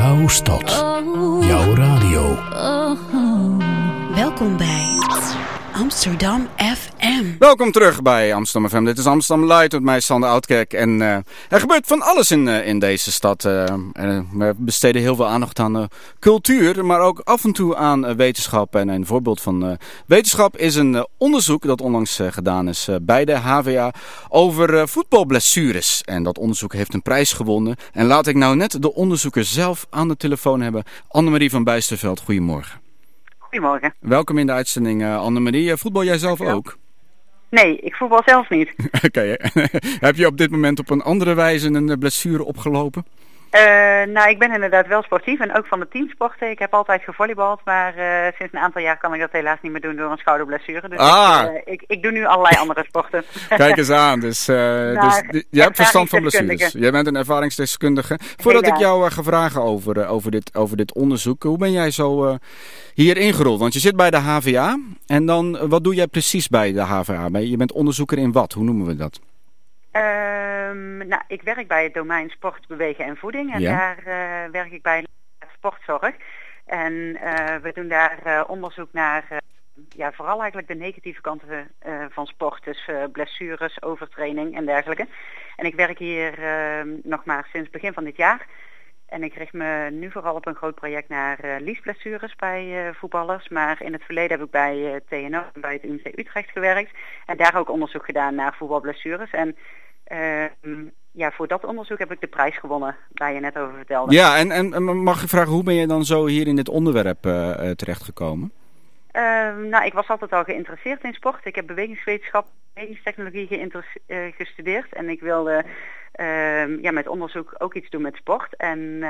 Jouw stad. Jouw radio. Welkom bij Amsterdam FM. Welkom terug bij Amsterdam FM. Dit is Amsterdam Light met mij, Sander Oudkerk. En er gebeurt van alles in deze stad. We besteden heel veel aandacht aan cultuur, maar ook af en toe aan wetenschap. En een voorbeeld van wetenschap is een onderzoek dat onlangs gedaan is bij de HVA over voetbalblessures. En dat onderzoek heeft een prijs gewonnen. En laat ik nou net de onderzoeker zelf aan de telefoon hebben. Annemarie van Bijsterveld, goedemorgen. Goedemorgen. Welkom in de uitzending, Annemarie. Voetbal jij zelf ook? Nee, ik voetbal zelf niet. Oké. Heb je op dit moment op een andere wijze een blessure opgelopen? Nou, ik ben inderdaad wel sportief en ook van de teamsporten. Ik heb altijd gevolleybald, maar sinds een aantal jaar kan ik dat helaas niet meer doen door een schouderblessure. Dus ik doe nu allerlei andere sporten. Kijk eens aan, dus je hebt verstand van blessures. Jij bent een ervaringsdeskundige. Voordat ik jou ga vragen over dit onderzoek, hoe ben jij zo hier ingerold? Want je zit bij de HVA en dan, wat doe jij precies bij de HVA? Je bent onderzoeker in wat? Hoe noemen we dat? Nou, ik werk bij het domein sport, bewegen en voeding. En daar werk ik bij sportzorg. En we doen daar onderzoek naar vooral eigenlijk de negatieve kanten van sport. Dus blessures, overtraining en dergelijke. En ik werk hier nog maar sinds begin van dit jaar. En ik richt me nu vooral op een groot project naar liesblessures bij voetballers. Maar in het verleden heb ik bij TNO, bij het UMC Utrecht gewerkt. En daar ook onderzoek gedaan naar voetbalblessures. En voor dat onderzoek heb ik de prijs gewonnen, waar je net over vertelde. Ja, en mag ik vragen, hoe ben je dan zo hier in dit onderwerp terechtgekomen? Nou, ik was altijd al geïnteresseerd in sport. Ik heb bewegingswetenschap, bewegingstechnologie gestudeerd. En ik wilde met onderzoek ook iets doen met sport. En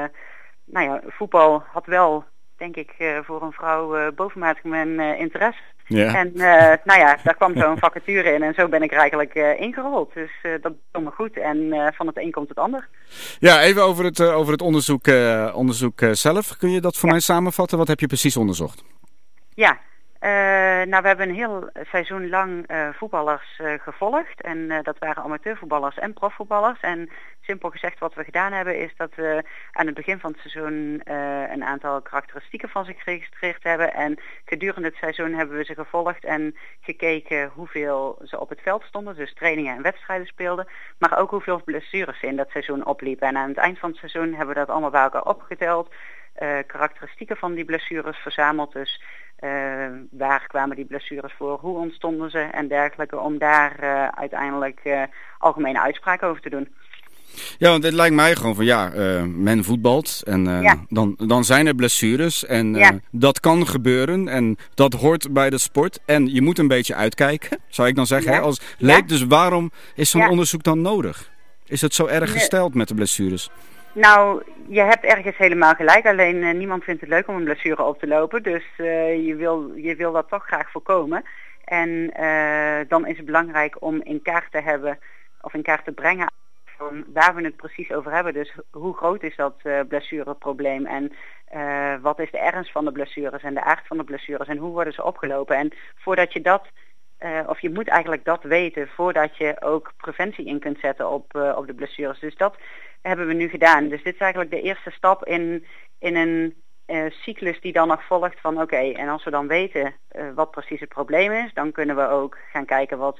voetbal had wel, denk ik, voor een vrouw bovenmatig mijn interesse. Yeah. En daar kwam zo'n vacature in en zo ben ik er eigenlijk ingerold. Dus dat doet me goed en van het een komt het ander. Ja, even over het onderzoek zelf. Kun je dat voor mij samenvatten? Wat heb je precies onderzocht? Ja, we hebben een heel seizoen lang voetballers gevolgd. En dat waren amateurvoetballers en profvoetballers. En simpel gezegd wat we gedaan hebben is dat we aan het begin van het seizoen een aantal karakteristieken van ze geregistreerd hebben. En gedurende het seizoen hebben we ze gevolgd en gekeken hoeveel ze op het veld stonden. Dus trainingen en wedstrijden speelden. Maar ook hoeveel blessures ze in dat seizoen opliepen. En aan het eind van het seizoen hebben we dat allemaal bij elkaar opgeteld. Karakteristieken van die blessures verzameld. Dus waar kwamen die blessures voor, hoe ontstonden ze en dergelijke, om daar uiteindelijk algemene uitspraken over te doen. Ja, want het lijkt mij gewoon van men voetbalt en dan zijn er blessures en dat kan gebeuren en dat hoort bij de sport en je moet een beetje uitkijken, zou ik dan zeggen, als leek. Dus waarom is zo'n onderzoek dan nodig? Is het zo erg gesteld met de blessures? Nou, je hebt ergens helemaal gelijk. Alleen niemand vindt het leuk om een blessure op te lopen. Dus je wil dat toch graag voorkomen. En dan is het belangrijk om in kaart te hebben of in kaart te brengen van waar we het precies over hebben. Dus hoe groot is dat blessureprobleem en wat is de ernst van de blessures en de aard van de blessures en hoe worden ze opgelopen. En voordat je dat je moet eigenlijk dat weten voordat je ook preventie in kunt zetten op de blessures. Dus dat hebben we nu gedaan. Dus dit is eigenlijk de eerste stap in een cyclus die dan nog volgt van oké, en als we dan weten wat precies het probleem is, dan kunnen we ook gaan kijken wat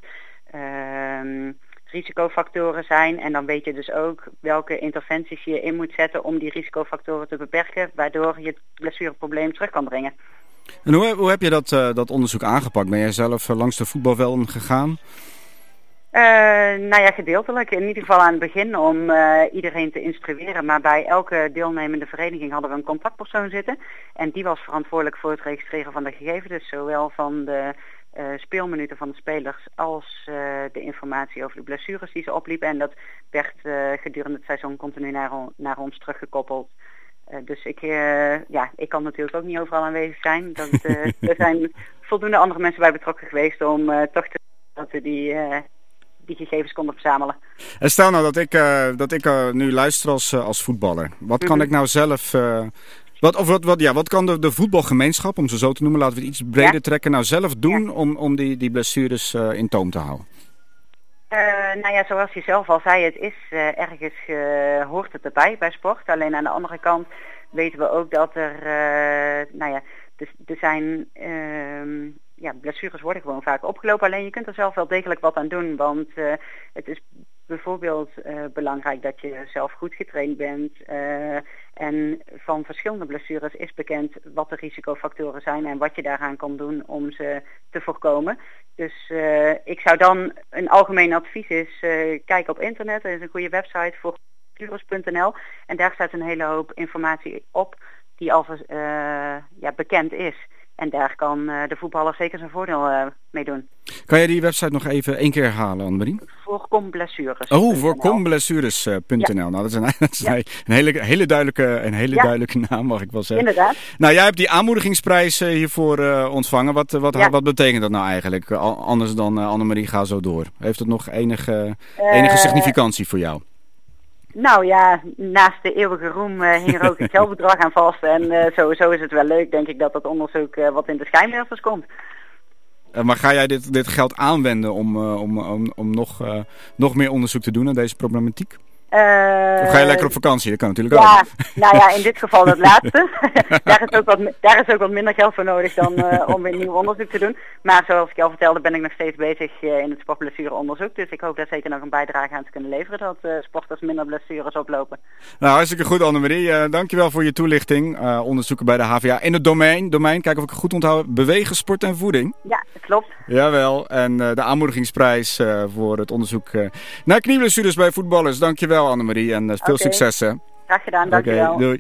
risicofactoren zijn. En dan weet je dus ook welke interventies je in moet zetten om die risicofactoren te beperken, waardoor je het blessureprobleem terug kan brengen. En hoe heb je dat onderzoek aangepakt? Ben jij zelf langs de voetbalvelden gegaan? Gedeeltelijk. In ieder geval aan het begin om iedereen te instrueren. Maar bij elke deelnemende vereniging hadden we een contactpersoon zitten. En die was verantwoordelijk voor het registreren van de gegevens. Dus zowel van de speelminuten van de spelers als de informatie over de blessures die ze opliepen. En dat werd gedurende het seizoen continu naar ons teruggekoppeld. Dus ik kan natuurlijk ook niet overal aanwezig zijn. Er zijn voldoende andere mensen bij betrokken geweest om toch dat we die gegevens konden verzamelen. En stel nou dat ik nu luister als voetballer. Wat kan ik nou zelf... Wat kan de voetbalgemeenschap, om ze zo te noemen, laten we het iets breder trekken, nou zelf doen om die blessures in toom te houden? Nou ja, zoals je zelf al zei, het is ergens hoort het erbij bij sport. Alleen aan de andere kant weten we ook dat er zijn blessures worden gewoon vaak opgelopen. Alleen je kunt er zelf wel degelijk wat aan doen, want het is bijvoorbeeld belangrijk dat je zelf goed getraind bent. En van verschillende blessures is bekend wat de risicofactoren zijn en wat je daaraan kan doen om ze te voorkomen. Dus ik zou dan, een algemeen advies is, kijk op internet. Er is een goede website voor blessures.nl en daar staat een hele hoop informatie op die al bekend is. En daar kan de voetballer zeker zijn voordeel mee doen. Kan jij die website nog even 1 keer herhalen, Annemarie? Voorkomblessures. Voorkomblessures.nl. Ja. Nou, dat is een hele duidelijke naam, mag ik wel zeggen. Inderdaad. Nou, jij hebt die aanmoedigingsprijs hiervoor ontvangen. Wat betekent dat nou eigenlijk? Anders dan Annemarie, ga zo door. Heeft het nog enige significantie voor jou? Nou ja, naast de eeuwige roem hing er ook een geldbedrag aan vast. En sowieso is het wel leuk, denk ik, dat dat onderzoek wat in de schijnwerpers komt. Maar ga jij dit geld aanwenden om nog meer onderzoek te doen naar deze problematiek? Of ga je lekker op vakantie? Dat kan natuurlijk ook. Nou ja, in dit geval het laatste. daar is ook wat minder geld voor nodig dan om een nieuw onderzoek te doen. Maar zoals ik al vertelde ben ik nog steeds bezig in het sportblessureonderzoek. Dus ik hoop daar zeker nog een bijdrage aan te kunnen leveren dat sporters minder blessures oplopen. Nou, hartstikke goed Annemarie. Dankjewel voor je toelichting. Onderzoeken bij de HVA in het domein. Kijk of ik het goed onthoud. Bewegen, sport en voeding. Ja, dat klopt. Jawel. En de aanmoedigingsprijs voor het onderzoek naar knieblessures bij voetballers. Dankjewel Annemarie en veel succes hè. Graag gedaan, dankjewel. Doei.